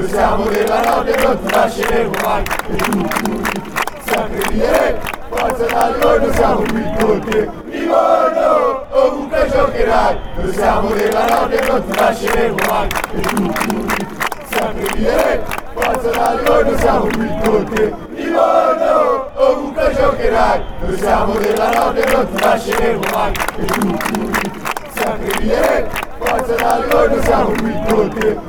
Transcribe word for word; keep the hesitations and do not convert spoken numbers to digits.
noi siamo della notte e non ti lasceremo mai. E tu, tu, sempre ridere, forza dal giorno, siamo qui con te. Livorno, ovunque giocherai, noi siamo della notte e non ti lasceremo mai. E tu, tu, sempre ridere, forza dal giorno, siamo qui con te. Livorno, ovunque giocherai, noi siamo della notte e non ti lasceremo mai. E tu, tu, sempre ridere, forza dal giorno, siamo qui con te.